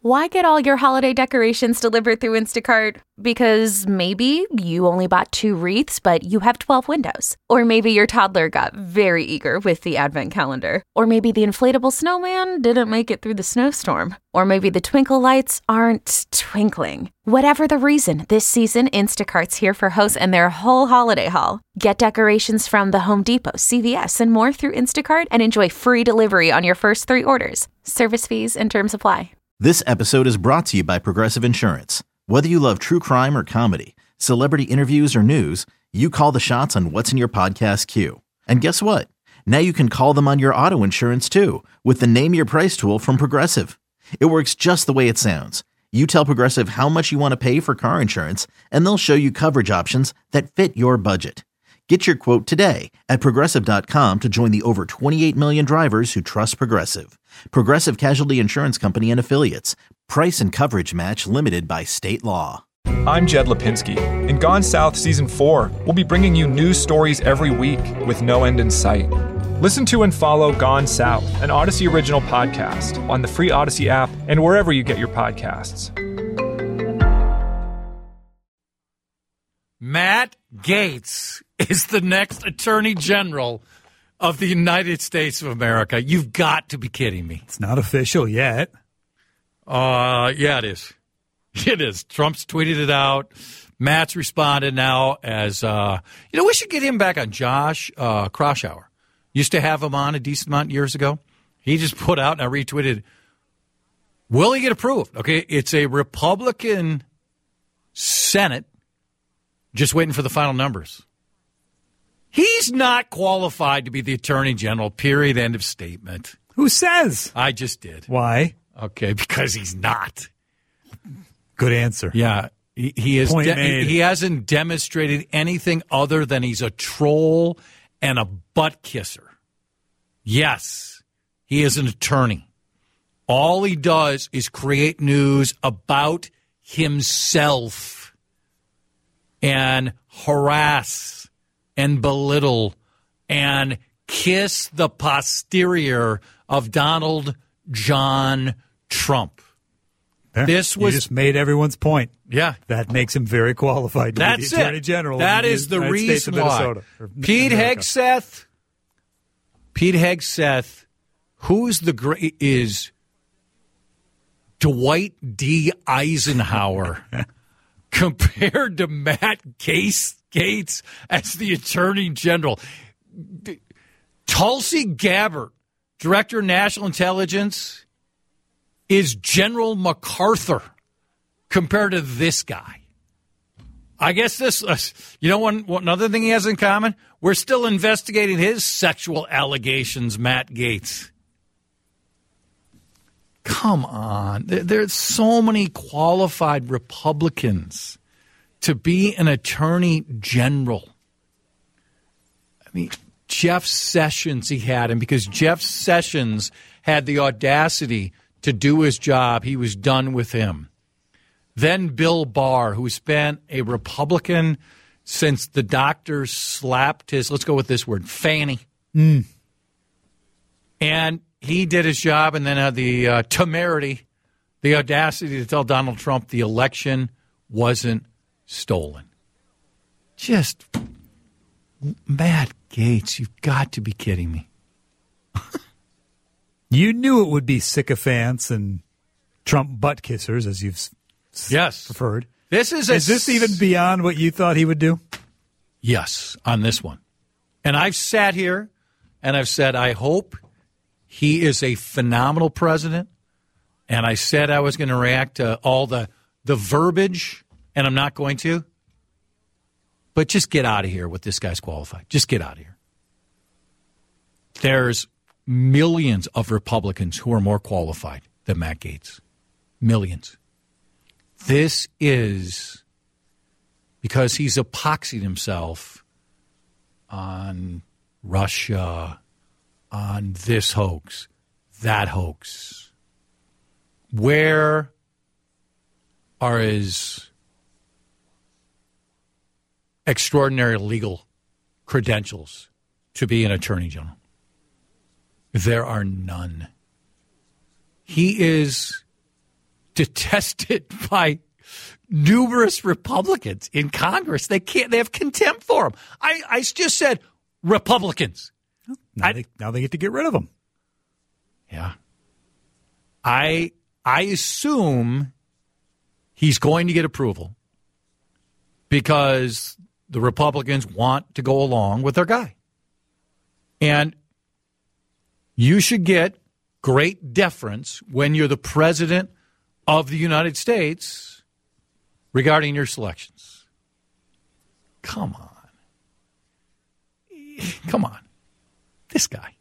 Why get all your holiday decorations delivered through Instacart? Because maybe you only bought 2 wreaths, but you have 12 windows. Or maybe your toddler got very eager with the advent calendar. Or maybe the inflatable snowman didn't make it through the snowstorm. Or maybe the twinkle lights aren't twinkling. Whatever the reason, this season, Instacart's here for hosts and their whole holiday haul. Get decorations from the Home Depot, CVS, and more through Instacart and enjoy free delivery on your first 3 orders. Service fees and terms apply. This episode is brought to you by Progressive Insurance. Whether you love true crime or comedy, celebrity interviews or news, you call the shots on what's in your podcast queue. And guess what? Now you can call them on your auto insurance too with the Name Your Price tool from Progressive. It works just the way it sounds. You tell Progressive how much you want to pay for car insurance, and they'll show you coverage options that fit your budget. Get your quote today at Progressive.com to join the over 28 million drivers who trust Progressive. Progressive Casualty Insurance Company and Affiliates. Price and coverage match limited by state law. I'm Jed Lipinski. In Gone South Season 4, we'll be bringing you news stories every week with no end in sight. Listen to and follow Gone South, an Odyssey original podcast on the free Odyssey app and wherever you get your podcasts. Matt Gaetz is the next Attorney General of the United States of America. You've got to be kidding me. It's not official yet. Yeah, it is. It is. Trump's tweeted it out. Matt's responded now as, we should get him back on Josh Kraushaar. Used to have him on a decent amount years ago. He just put out, and I retweeted, will he get approved? Okay, it's a Republican Senate just waiting for the final numbers. He's not qualified to be the Attorney General, period, end of statement. Who says? I just did. Why? Okay, because he's not. Good answer. Yeah, he is. He hasn't demonstrated anything other than he's a troll and a butt kisser. Yes, he is an attorney. All he does is create news about himself and harass and belittle and kiss the posterior of Donald John Trump. Yeah, you just made everyone's point. Yeah. That makes him very qualified to be the Attorney General. That is the reason why. Pete Hegseth, who's the great, is Dwight D. Eisenhower compared to Matt Gaetz as the Attorney General. Tulsi Gabbard, Director of National Intelligence, is General MacArthur compared to this guy. I guess this, one other thing he has in common, we're still investigating his sexual allegations, Matt Gaetz. Come on. There's so many qualified Republicans to be an attorney general. I mean, Jeff Sessions, he had him because Jeff Sessions had the audacity to do his job. He was done with him. Then Bill Barr, who's been a Republican since the doctor slapped his, let's go with this word, fanny. And he did his job and then had the temerity, the audacity to tell Donald Trump the election wasn't stolen. Just, Matt Gaetz, you've got to be kidding me. You knew it would be sycophants and Trump butt kissers, as you've preferred. Is this even beyond what you thought he would do? Yes, on this one. And I've sat here and I've said, I hope he is a phenomenal president. And I said I was going to react to all the verbiage, and I'm not going to. But just get out of here with this guy's qualified. Just get out of here. There's millions of Republicans who are more qualified than Matt Gaetz. Millions. This is because he's epoxied himself on Russia, on this hoax, that hoax. Where are his extraordinary legal credentials to be an attorney general? There are none. He is detested by numerous Republicans in Congress. They have contempt for him. I just said Republicans. Now they get to get rid of him. Yeah. I assume he's going to get approval because the Republicans want to go along with their guy. And you should get great deference when you're the president of the United States regarding your selections. Come on. This guy.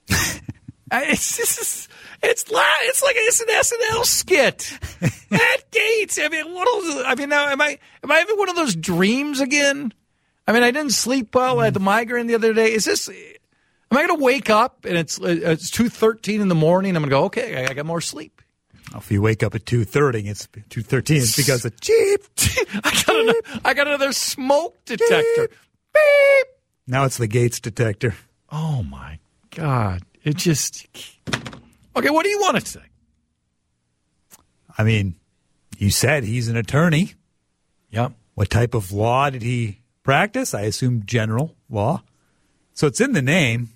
It's like it's an SNL skit. Matt Gaetz. I mean, am I having one of those dreams again? I mean, I didn't sleep well. I had the migraine the other day. Am I going to wake up and it's 2:13 in the morning? I'm going to go, okay, I got more sleep. If you wake up at 2:30, it's 2:13. It's because of cheap. I got another smoke detector. Beep. Now it's the Gates detector. Oh my God! It just okay. What do you want to say? I mean, you said he's an attorney. Yep. What type of law did he practice? I assume general law. So it's in the name.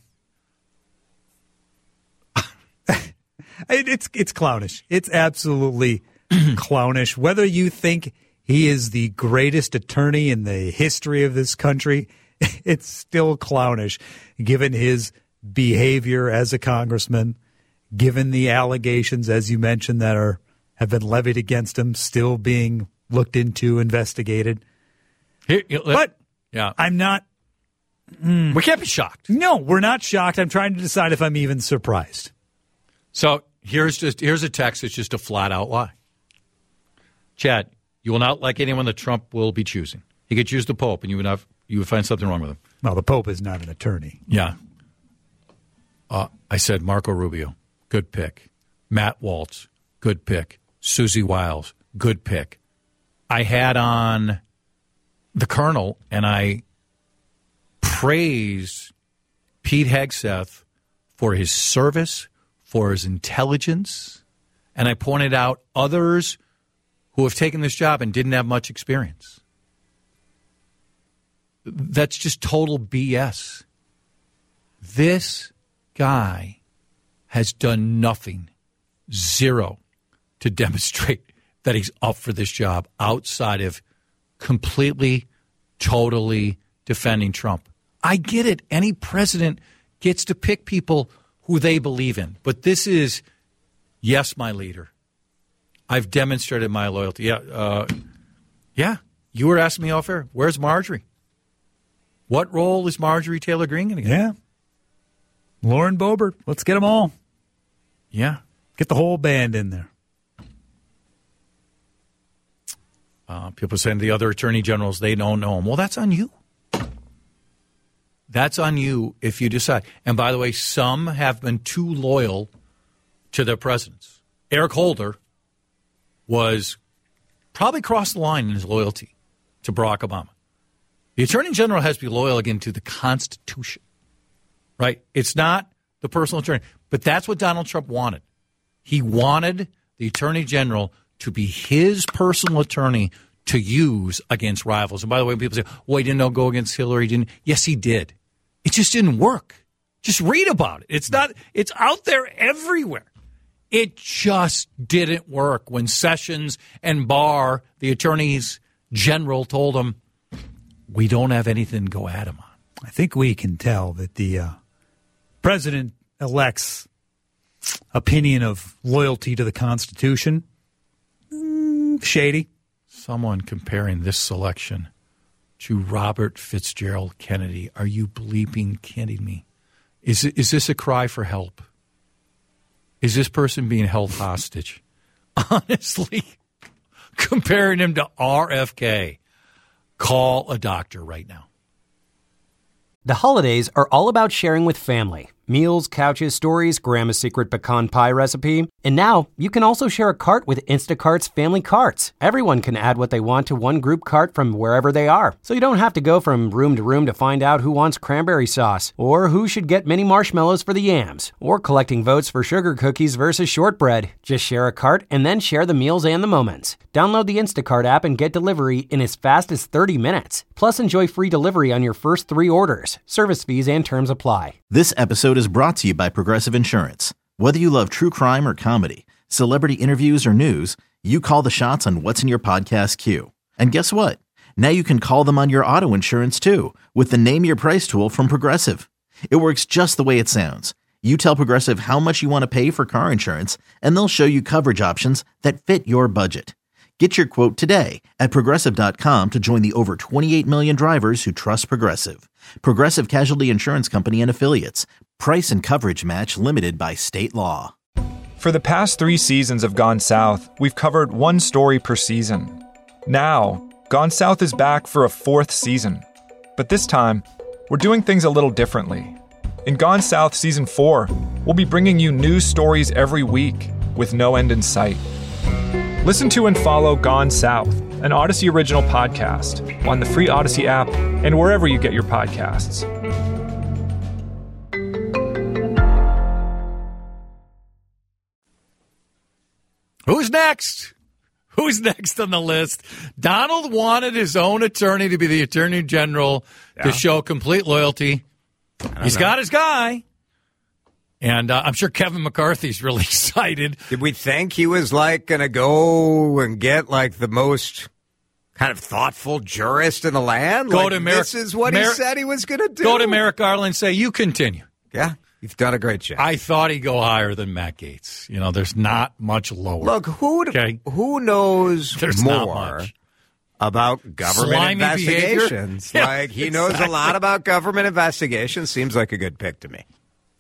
It's clownish. It's absolutely clownish. Whether you think he is the greatest attorney in the history of this country, it's still clownish, given his behavior as a congressman, given the allegations, as you mentioned, that have been levied against him, still being looked into, investigated. But I'm not. We can't be shocked. No, we're not shocked. I'm trying to decide if I'm even surprised. So here's a text that's just a flat-out lie. Chad, you will not like anyone that Trump will be choosing. He could choose the Pope, and you would find something wrong with him. Well, the Pope is not an attorney. Yeah. I said Marco Rubio, good pick. Matt Waltz, good pick. Susie Wiles, good pick. I had on the Colonel, and I praised Pete Hegseth for his service, for his intelligence, and I pointed out others who have taken this job and didn't have much experience. That's just total BS. This guy has done nothing, zero, to demonstrate that he's up for this job outside of completely, totally defending Trump. I get it. Any president gets to pick people who they believe in. But this is, yes, my leader. I've demonstrated my loyalty. Yeah. You were asking me off air, where's Marjorie? What role is Marjorie Taylor Greene going to get? Yeah. Lauren Boebert. Let's get them all. Yeah. Get the whole band in there. People saying the other attorney generals, they don't know him. Well, that's on you. That's on you if you decide. And by the way, some have been too loyal to their presidents. Eric Holder was probably crossed the line in his loyalty to Barack Obama. The attorney general has to be loyal again to the Constitution, right? It's not the personal attorney. But that's what Donald Trump wanted. He wanted the attorney general to be his personal attorney to use against rivals. And by the way, people say, well, he didn't go against Hillary. Didn't. Yes, he did. It just didn't work. Just read about it. It's out there everywhere. It just didn't work when Sessions and Barr, the attorneys general, told him, we don't have anything to go at him on. I think we can tell that the president-elect's opinion of loyalty to the Constitution, shady. Someone comparing this selection to Robert Fitzgerald Kennedy. Are you bleeping kidding me? Is this a cry for help? Is this person being held hostage? Honestly, comparing him to RFK. Call a doctor right now. The holidays are all about sharing with family. Meals, couches, stories, Grandma's secret pecan pie recipe. And now, you can also share a cart with Instacart's family carts. Everyone can add what they want to one group cart from wherever they are. So you don't have to go from room to room to find out who wants cranberry sauce, or who should get mini marshmallows for the yams, or collecting votes for sugar cookies versus shortbread. Just share a cart and then share the meals and the moments. Download the Instacart app and get delivery in as fast as 30 minutes. Plus, enjoy free delivery on your first 3 orders. Service fees and terms apply. This episode is brought to you by Progressive Insurance. Whether you love true crime or comedy, celebrity interviews or news, you call the shots on what's in your podcast queue. And guess what? Now you can call them on your auto insurance too with the Name Your Price tool from Progressive. It works just the way it sounds. You tell Progressive how much you want to pay for car insurance, and they'll show you coverage options that fit your budget. Get your quote today at Progressive.com to join the over 28 million drivers who trust Progressive. Progressive Casualty Insurance Company and Affiliates. Price and coverage match limited by state law. For the past 3 seasons of Gone South, we've covered one story per season. Now, Gone South is back for a 4th season. But this time, we're doing things a little differently. In Gone South Season 4, we'll be bringing you news stories every week with no end in sight. Listen to and follow Gone South, an Odyssey original podcast, on the free Odyssey app and wherever you get your podcasts. Who's next? Who's next on the list? Donald wanted his own attorney to be the attorney general to show complete loyalty. He's got his guy. And I'm sure Kevin McCarthy's really excited. Did we think he was like going to go and get like the most kind of thoughtful jurist in the land? Go like, to Merrick. This is what he said he was going to do. Go to Merrick Garland and say, you continue. Yeah, you've done a great job. I thought he'd go higher than Matt Gaetz. You know, there's not much lower. Look, who knows there's more about government slimy investigations? Yeah, like he knows a lot about government investigations. Seems like a good pick to me.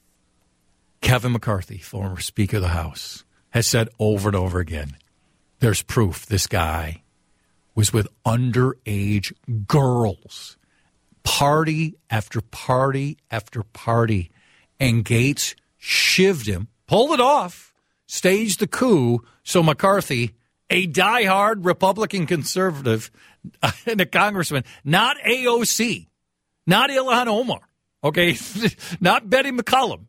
Kevin McCarthy, former Speaker of the House, has said over and over again, there's proof this guy was with underage girls, party after party after party, and Gaetz shivved him, pulled it off, staged the coup, so McCarthy, a diehard Republican conservative and a congressman, not AOC, not Ilhan Omar, okay, not Betty McCollum.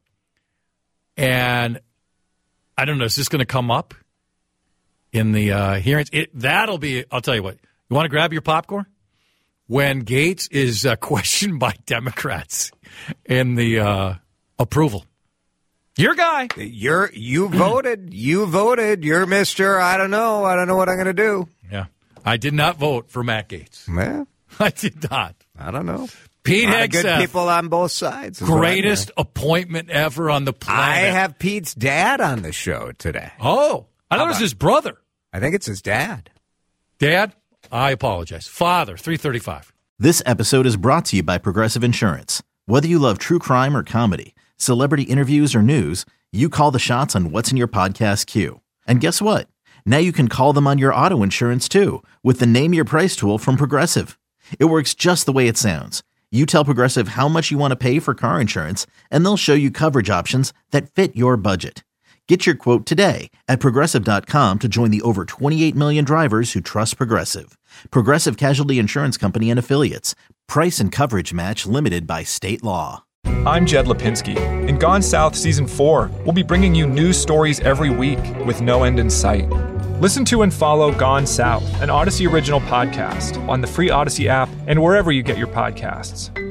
And I don't know, is this going to come up in the hearings? That'll be, I'll tell you what, you want to grab your popcorn? When Gaetz is questioned by Democrats in the approval. Your guy. You voted. You voted. You're Mr. I don't know what I'm going to do. Yeah. I did not vote for Matt Gaetz. Well, I did not. I don't know. Pete Hegseth. Good people on both sides. Greatest appointment ever on the planet. I have Pete's dad on the show today. Oh, I thought it was his brother. I think it's his dad. Dad, I apologize. Father, 335. This episode is brought to you by Progressive Insurance. Whether you love true crime or comedy, celebrity interviews or news, you call the shots on what's in your podcast queue. And guess what? Now you can call them on your auto insurance too with the Name Your Price tool from Progressive. It works just the way it sounds. You tell Progressive how much you want to pay for car insurance, and they'll show you coverage options that fit your budget. Get your quote today at Progressive.com to join the over 28 million drivers who trust Progressive. Progressive Casualty Insurance Company and Affiliates. Price and coverage match limited by state law. I'm Jed Lipinski. In Gone South Season 4, we'll be bringing you news stories every week with no end in sight. Listen to and follow Gone South, an Odyssey original podcast, on the free Odyssey app and wherever you get your podcasts.